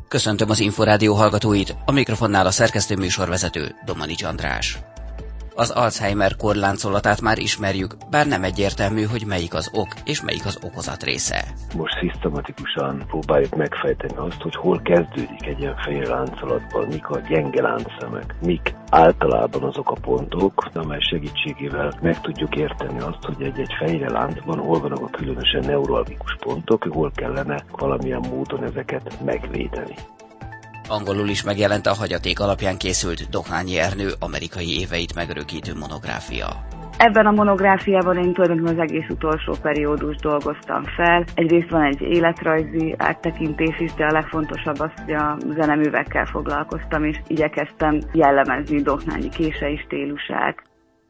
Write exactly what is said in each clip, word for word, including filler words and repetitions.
Köszöntöm az Inforádió hallgatóit, a mikrofonnál a szerkesztő műsorvezető Domanics András. Az Alzheimer-kór láncolatát már ismerjük, bár nem egyértelmű, hogy melyik az ok és melyik az okozat része. Most szisztematikusan próbáljuk megfejteni azt, hogy hol kezdődik egy ilyen fehér láncolatban, mik a gyenge láncszemek, mik általában azok a pontok, amely segítségével meg tudjuk érteni azt, hogy egy-egy fehér láncban hol vannak a különösen neuralgikus pontok, hol kellene valamilyen módon ezeket megvédeni. Angolul is megjelent a hagyaték alapján készült Dohnányi Ernő amerikai éveit megörökítő monográfia. Ebben a monográfiában én tulajdonképpen az egész utolsó periódust dolgoztam fel. Egyrészt van egy életrajzi áttekintés is, de a legfontosabb az, hogy a zeneművekkel foglalkoztam, és igyekeztem jellemezni Dohnányi kései stílusát.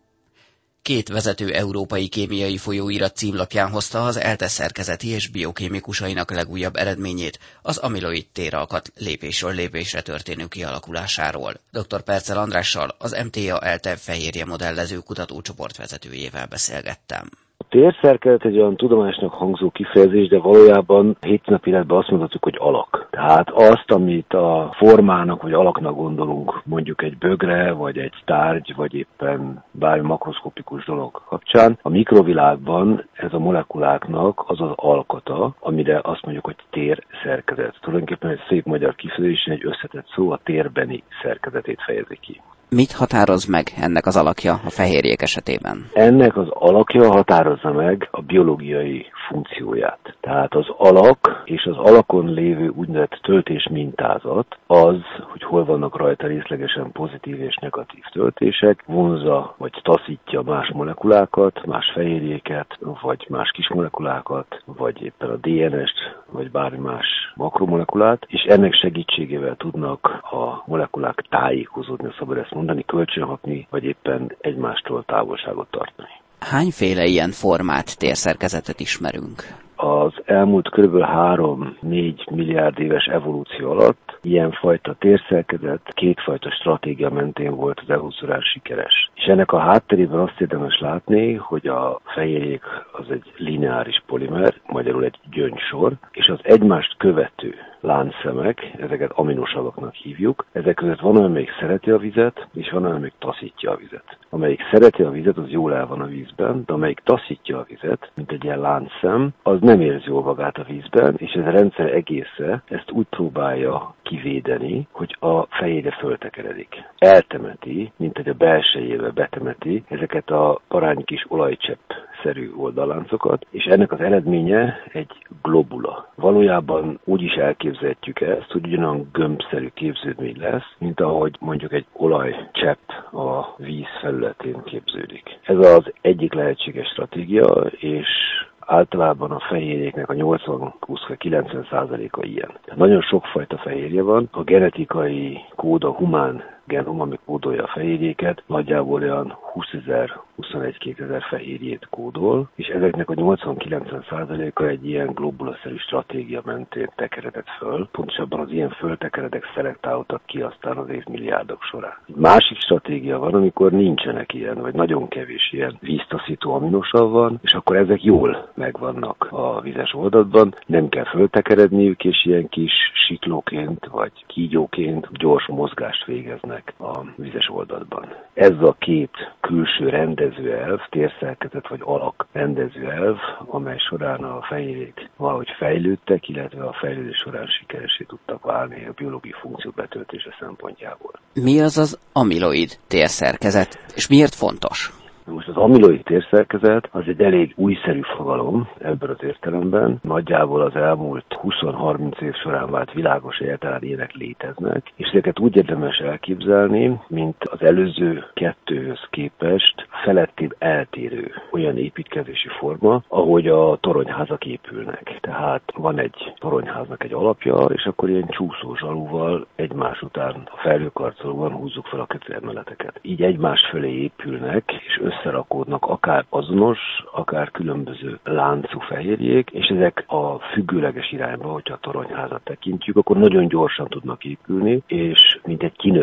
Két vezető európai kémiai folyóirat címlapján hozta az ELTE szerkezeti és biokémikusainak legújabb eredményét, az amiloid téralkat lépésről lépésre történő kialakulásáról. dr. Percel Andrással, az em té á ELTE fehérje modellező kutatócsoport vezetőjével beszélgettem. A térszerkezet egy olyan tudományosnak hangzó kifejezés, de valójában hétköznapi életben azt mondhatjuk, hogy alak. Tehát azt, amit a formának vagy alaknak gondolunk, mondjuk egy bögre, vagy egy tárgy, vagy éppen bármi makroszkopikus dolog kapcsán, a mikrovilágban ez a molekuláknak az az alkata, amire azt mondjuk, hogy térszerkezet. Tulajdonképpen egy szép magyar kifejezés, egy összetett szó a térbeni szerkezetét fejezi ki. Mit határoz meg ennek az alakja a fehérjék esetében? Ennek az alakja határozza meg a biológiai funkcióját. Tehát az alak és az alakon lévő úgynevezett töltés mintázat az, hogy hol vannak rajta részlegesen pozitív és negatív töltések, vonzza vagy taszítja más molekulákat, más fehérjéket, vagy más kismolekulákat, vagy éppen a dé en est, vagy bármi más makromolekulát, és ennek segítségével tudnak a molekulák tájékozódni, szabad ezt mondani, kölcsönhatni, vagy éppen egymástól távolságot tartani. Hányféle ilyen formát, térszerkezetet ismerünk? Az elmúlt kb. három-négy milliárd éves evolúció alatt ilyenfajta térszerkezet kétfajta stratégia mentén volt az evolúcióra sikeres. És ennek a hátterében azt érdemes látni, hogy a fehérjék az egy lineáris polimer, magyarul egy gyöngysor, és az egymást követő láncszemek, ezeket aminosavaknak hívjuk. Ezek között van, amelyik szereti a vizet, és van, amelyik taszítja a vizet. Amelyik szereti a vizet, az jól el van a vízben, de amelyik taszítja a vizet, mint egy ilyen láncszem, az nem érzi jól magát a vízben, és ez a rendszer egésze ezt úgy próbálja kivédeni, hogy a fehérje föltekeredik. Eltemeti, mint hogy a belsejével betemeti ezeket a parány kis olajcsepp-szerű oldalláncokat, és ennek az eredménye egy globula. Valójában úgy is elképzelhetjük ezt, hogy ugyanolyan gömbszerű képződmény lesz, mint ahogy mondjuk egy olajcsepp a víz felületén képződik. Ez az egyik lehetséges stratégia, és általában a fehérjéknek a nyolcvan-kilencven százaléka ilyen. Nagyon sokfajta fehérje van, a genetikai kód, a humán genom, ami kódolja a fehérjéket, nagyjából olyan húszezer, huszonegy-kétezer fehérjét kódol, és ezeknek a nyolcvan-kilencven százaléka egy ilyen globulaszerű stratégia mentén tekeredett föl. Pontosabban az ilyen föltekeredek szelektálódtak ki aztán az évmilliárdok során. Egy másik stratégia van, amikor nincsenek ilyen, vagy nagyon kevés ilyen víztaszító aminosav van, és akkor ezek jól megvannak a vizes oldatban, nem kell föltekeredniük, és ilyen kis siklóként, vagy kígyóként gyors mozgást végeznek a vizes oldatban. Ez a két külső rendezőelv, térszerkezet vagy alak rendezőelv, amely során a fehérjék valahogy fejlődtek, illetve a fejlődés során sikeresé tudtak válni a biológiai funkció betöltése szempontjából. Mi az az amiloid térszerkezet, és miért fontos? Most az amiloid térszerkezet az egy elég újszerű fogalom ebben az értelemben. Nagyjából az elmúlt húsz-harminc év során vált világos, hogy egyáltalán ilyenek léteznek, és ezeket úgy érdemes elképzelni, mint az előző kettőhöz képest felettébb eltérő olyan építkezési forma, ahogy a toronyházak épülnek. Tehát van egy toronyháznak egy alapja, és akkor ilyen csúszó zsalúval egymás után a felhőkarcolóban húzzuk fel a kötőemeleteket. Így egymás fölé épülnek, és összerakódnak akár azonos, akár különböző láncú fehérjék, és ezek a függőleges irányba, hogyha a toronyházat tekintjük, akkor nagyon gyorsan tudnak épülni, és mint egy kinövik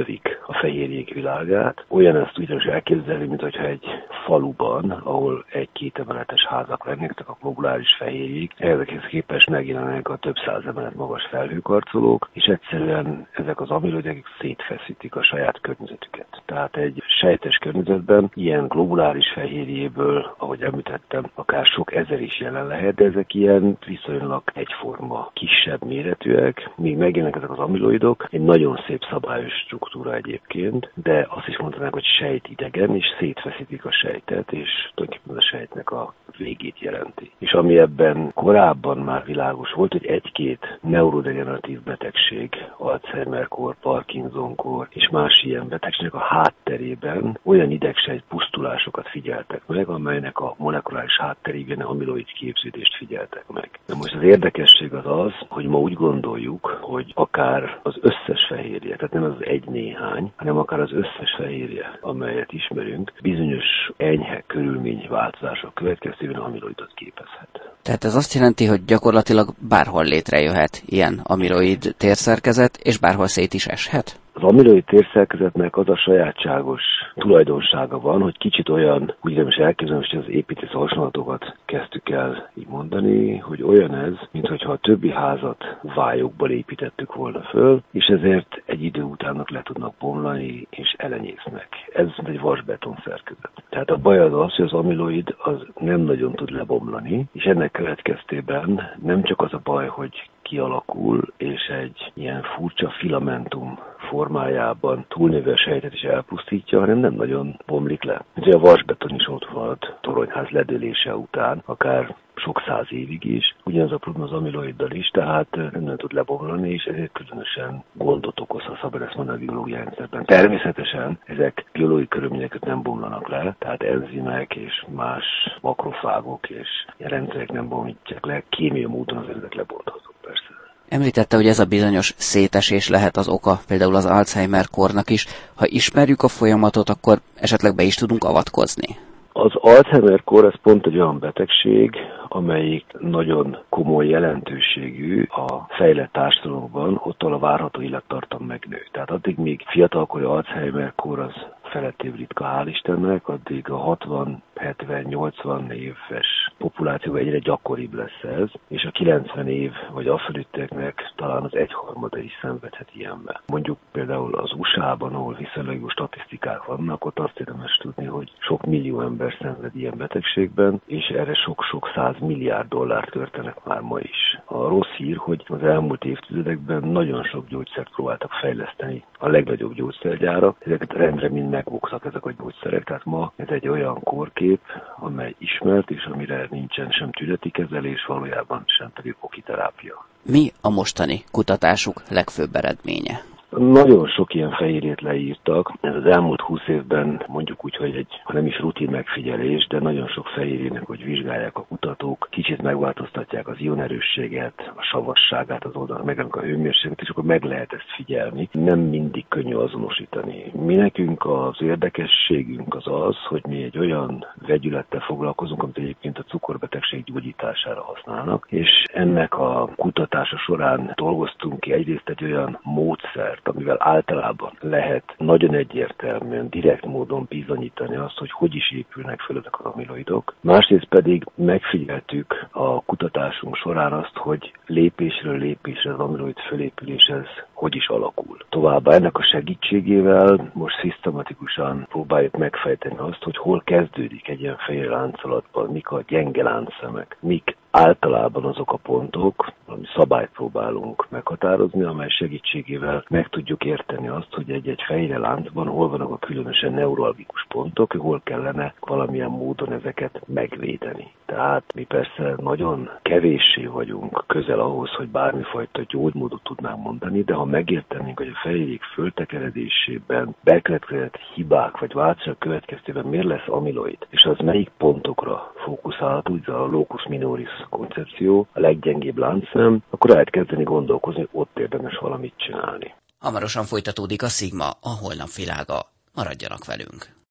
a fehérjék világát. Olyan ezt ugyanis elképzelni, mint hogyha egy faluban, ahol egy-két emeletes házak lennének, a globuláris fehérjék, ezekhez képest megjelennek a több száz emelet magas felhőkarcolók, és egyszerűen ezek az amiloidek szétfeszítik a saját környezetüket. Tehát egy sejtes környezetben ilyen globuláris fehérjéből, ahogy említettem, akár sok ezer is jelen lehet, de ezek ilyen viszonylag egyforma, kisebb méretűek, míg megjelennek ezek az amiloidok, egy nagyon szép szabályos struktúra egyébként, de azt is mondanák, hogy sejtidegen, és szétfeszítik a sejtet, és tulajdonképpen a sejtnek a végét jelenti. És ami ebben korábban már világos volt, hogy egy-két neurodegeneratív betegség, Alzheimer-kór, Parkinson-kór és más ilyen betegségnek a hátterében olyan idegsejt pusztulásokat figyeltek meg, amelynek a molekuláris hátterében amiloid képződést figyeltek meg. De most az érdekesség az az, hogy ma úgy gondoljuk, hogy akár az összes fehérje, tehát nem az egy néhány, hanem akár az összes fehérje, amelyet ismerünk, bizonyos enyhe körülményváltozások következtében amiloidot képezhet. Tehát ez azt jelenti, hogy gyakorlatilag bárhol létrejöhet ilyen amiloid térszerkezet, és bárhol szét is eshet? Az amiloid térszerkezetnek az a sajátságos tulajdonsága van, hogy kicsit olyan, úgy nem is elképzelem, hogy az építész hasonlatokat kezdtük el így mondani, hogy olyan ez, mintha a többi házat vályokból építettük volna föl, és ezért egy idő utánnak le tudnak bomlani, és elenyésznek. Ez egy vasbeton szerkezet. Tehát a baj az az, hogy az amiloid az nem nagyon tud lebomlani, és ennek következtében nem csak az a baj, hogy kialakul, és egy ilyen furcsa filamentum formájában túlnövő a sejtet is elpusztítja, hanem nem nagyon bomlik le. Ugye a vasbeton is ott van a toronyház ledőlése után, akár sok száz évig is, ugyanaz a probléma az amiloiddal is, tehát nem, nem tud lebomlani, és ezért különösen gondot okoz, ha szabad ezt mondani a biológiai rendszerben. Természetesen ezek biológiai körülményeket nem bomlanak le, tehát enzimek és más makrofágok és ilyen rendszerek nem bomlítják le, kémiai módon az ezek lebonthatók persze. Említette, hogy ez a bizonyos szétesés lehet az oka például az Alzheimer-kórnak is. Ha ismerjük a folyamatot, akkor esetleg be is tudunk avatkozni. Az Alzheimer-kór az pont egy olyan betegség, amelyik nagyon komoly jelentőségű a fejlett társadalomban, ott a várható élettartam megnő. Tehát addig még fiatalkori Alzheimer-kór az felettébb ritka, hál' Istennek, addig a hatvan, hetven, nyolcvan éves populációban egyre gyakoribb lesz ez, és a kilencven év vagy afölötteknek talán az egyharmada is szenvedhet ilyenben. Mondjuk például az u es á-ban, ahol viszonylag jó statisztikák vannak, ott azt érdemes tudni, hogy sok millió ember szenved ilyen betegségben, és erre sok-sok száz milliárd dollárt költenek már ma is. A rossz hír, hogy az elmúlt évtizedekben nagyon sok gyógyszert próbáltak fejleszteni a legnagyobb gyógyszergyárak, ezeket rendre mind megbuktak ezek a gyógyszerek, tehát ma ez egy olyan kórkép, amely ismert, és amire nincsen sem tüneti kezelés, valójában sem pedig okiterápia. Mi a mostani kutatásuk legfőbb eredménye? Nagyon sok ilyen fehérjét leírtak. Ez az elmúlt húsz évben mondjuk úgy, hogy egy, ha nem is rutin megfigyelés, de nagyon sok fehérjének, hogy vizsgálják a kutatók, kicsit megváltoztatják az ionerősséget, a savasságát az oldalon, meg a hőmérsékletet, és akkor meg lehet ezt figyelni. Nem mindig könnyű azonosítani. Mi nekünk az érdekességünk az az, hogy mi egy olyan vegyülettel foglalkozunk, amit egyébként a cukorbetegség gyógyítására használnak, és ennek a kutatása során dolgoztunk ki egyrészt egy olyan módszert, amivel általában lehet nagyon egyértelműen, direkt módon bizonyítani azt, hogy hogy is épülnek föl ezek az amiloidok. Másrészt pedig megfigyeltük a kutatásunk során azt, hogy lépésről lépésre az amiloid fölépülés ez hogy is alakul. Továbbá ennek a segítségével most szisztematikusan próbáljuk megfejteni azt, hogy hol kezdődik egy ilyen fehérje láncolatban, mik a gyenge láncszemek, mik általában azok a pontok, ami szabályt próbálunk meghatározni, amely segítségével meg tudjuk érteni azt, hogy egy-egy fehérje láncban hol vannak a különösen neuralgikus pontok, hol kellene valamilyen módon ezeket megvédeni. Tehát mi persze nagyon kevéssé vagyunk közel ahhoz, hogy bármifajta gyógymódot tudnánk mondani, de ha megértenénk, hogy a fehérjék föltekeredésében bekövetkezett hibák vagy változások következtében miért lesz amiloid, és az melyik pontokra fókuszálhat, úgy a locus minoris koncepció, a leggyengébb láncszem, akkor lehet kezdeni gondolkozni, hogy ott érdemes valamit csinálni. Hamarosan folytatódik a Szigma, a holnap világa. Maradjanak velünk!